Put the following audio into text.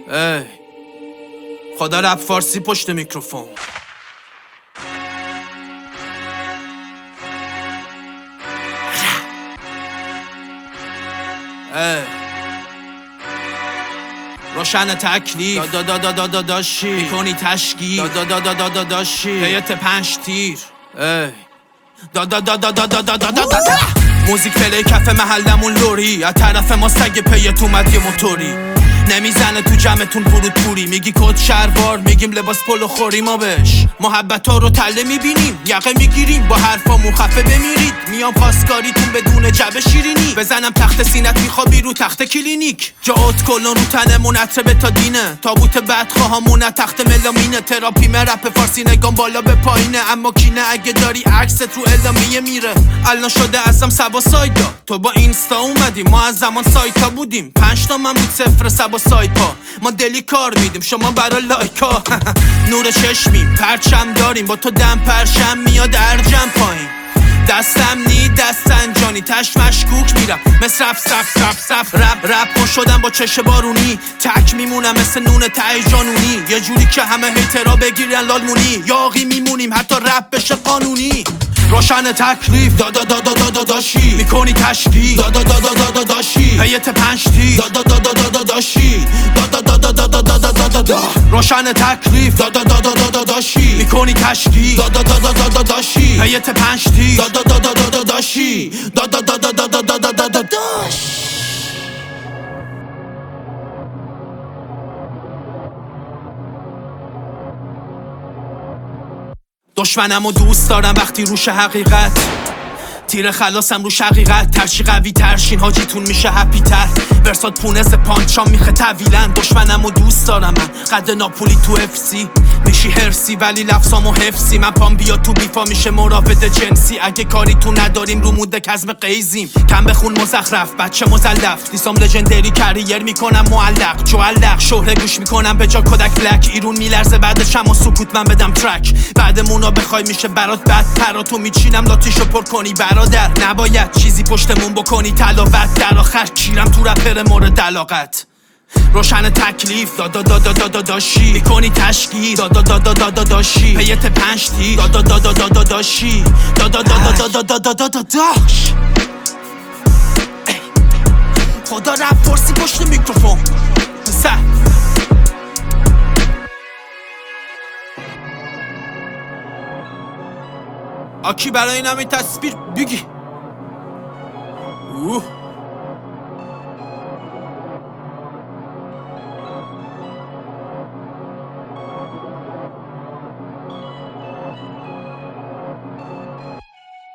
ای خدا رپ فارسی پشت میکروفون. روشن تکلیف داشی میکنی تشکیل داشی هیئت 5 تیر موزیک پلی کف محلمون لوری از طرف ما سگ پیت اومد یه موتوری نمیزنه تو جمعتون فرود پوری میگی کد شهروار میگیم لباس پلو خوری ما بهش محبت ها رو تله میبینیم یقه میگیریم با حرفامون خفه بمیرید میام پاسکاریتون بدون جبه شیرینی بزنم تخت سینت میخوابی رو تخت کلینیک جاوت کلون رو تنمون عطر تا دینه تابوت بدخواهامون تخت ملامینه تراپی رپ فارسی نگام بالا به پایینه اما کینه اگه داری عکست رو اعلامیه میره الان شده ازم سبا سایدا تو با اینستا اومدی ما از زمان سایتا بودیم 5 تا من بود 0 سبا سایپا ما دلی کار میدیم شما برا لایکا نور چشمیم پرچم داریم با تو دم پرشم میاد ارجم پایین دستم نی دستن جانی تش مشکوک میرم مثل رپ شدم با چش بارونی تک میمونم مثل نون ته جانونی یه جوری که همه هیترا بگیرن لالمونی یاقی میمونیم حتی رپ بشه قانونی روشن تکلیف داشی میکنی تشکیل داشی هیئت 5 تیر داشی روشن تکلیف داشی میکنی تشکیل داشی هیئت 5 تیر داشی دشمنمو دوست دارم وقتی روش حقیقت تیر خلاصم روش حقیقت ترچی قوی ترشین حاجیتون میشه هپی تر ورسات پونز پانچام میخه طویلن دشمنمو دوست دارم من قد ناپولی تو افسی میشی هرسی ولی لفظامو حفظی من پام بیا تو بیفا میشه مراود جنسی اگه کاری تو نداریم رو مود کزم قیزیم کم بخون مزخرف بچه مزلف لیسام لژندری کریر میکنم معلق جوالق شهره گوش میکنم به جا کدک لک ایرون میلرزه بعدش اما سکوت من بدم ترک بعدمونا بخوای میشه برات بدتر تو میچینم لاتیشو پر کنی برادر نباید چیزی پشتمون بکنی تلاوت در آخر کیرم تو رپر مورد علاقت روشن تکلیف داشی میکنی تشکیل داشی هیئت 5 تیر داشی خدا رپ فارسی پشت میکروفون آکی برای این همه تصویر بگی